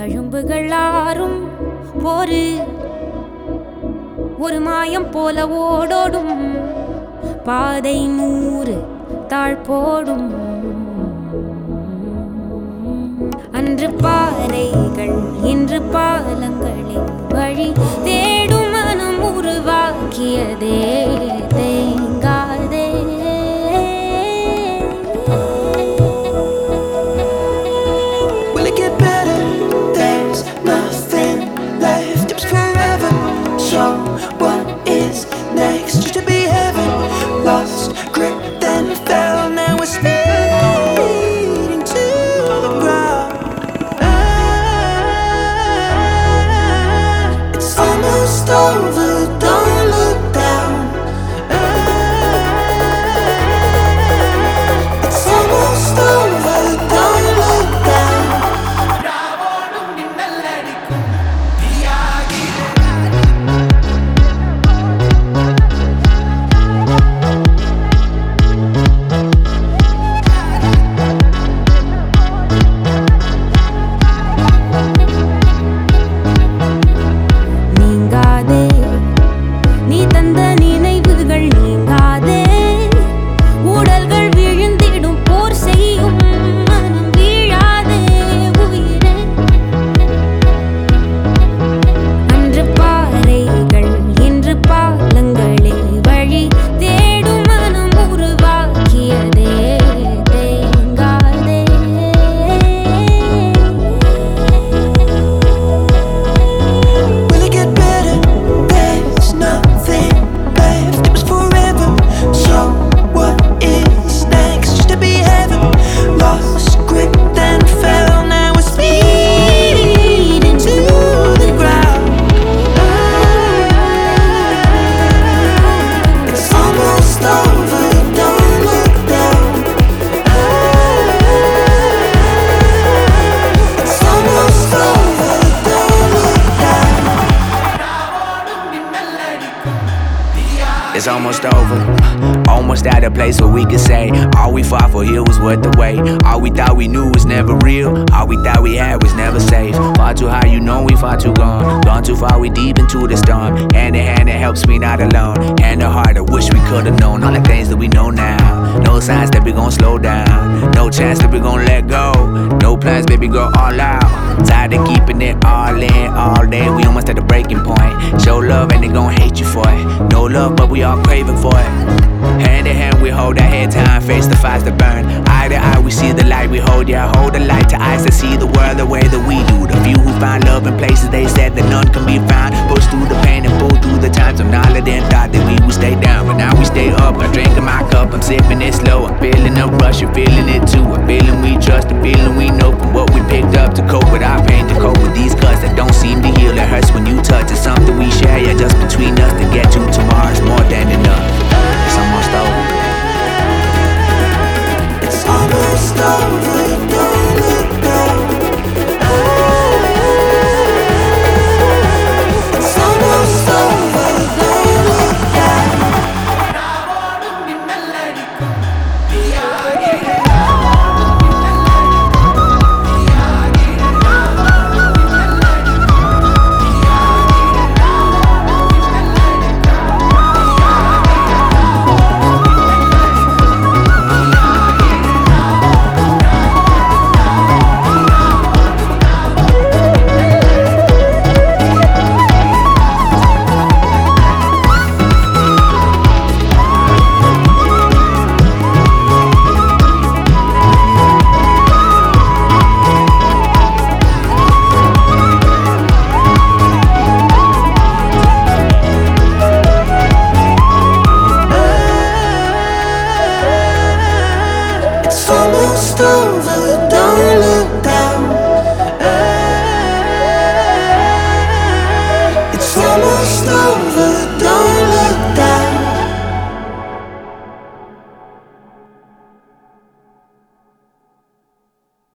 தழும்புகள் ஆறும் ஒரு மாயம் போல ஓடோடும் பாதை 100 தாழ்போடும். அன்று பாறைகள் இன்று பாலங்களை வழி தேடும் மனம் உருவாக்கியதே தேங்காதே. Will it get better? There's nothing left. It was forever. So what is next? Used to be heaven. Lost grip then fell. Now we're speeding to the ground. It's almost over. Don't look down. It's almost over. Don't look down. நீங்காதே நீ தந்த நினைவுகள் நீங்காதே. ஊடல்கள் விழுந்திடும் போர் செய்யும் மனம் வீழாதே உயிரே. அன்று பாறைகள் இன்று பாலங்களே வழி தேடும் மனம் உருவாக்கியதே தேங்காதே. Will it get better? There's nothing left. It was forever. So what is next? Used to be heaven. Lost grip then fell. Now we're speeding to the ground. It's almost over. Don't look down. It's almost over. Don't look down. It's almost over. Almost at a place where we could say all we fought for here was worth the wait. All we thought we knew was never real. All we thought we had was never safe. Far too high, you know we far too gone. Gone too far, we deep into the storm. Hand in hand, it helps me not alone. Hand to heart, I wish we could have known all the things that we know now. No signs that we gon' slow down. No chance that we gon' let go. No plans, baby girl, all out. Tired of keeping it all in, all day. We almost at the breaking point. Show love and they gon' hate you for it. No love, but we all craving for it. Hand in hand, we hold our head time, face the fires that burn. Eye to eye, we see the light we hold. Yeah, hold the light to eyes that see the world the way that we do. The few who find love in places they said that none can be found. Push through the pain and pull through the times. I'm not letting thought that we would stay down, but now we stay up. I'm drinking my cup, I'm sipping it slow. I'm feeling the rush, you're feeling it too. I'm feeling we trust, the feeling we know from what we picked up to cope with our pain, to cope with these cuts that don't seem to heal. It hurts when you touch. It's something we share, yeah, just between us to get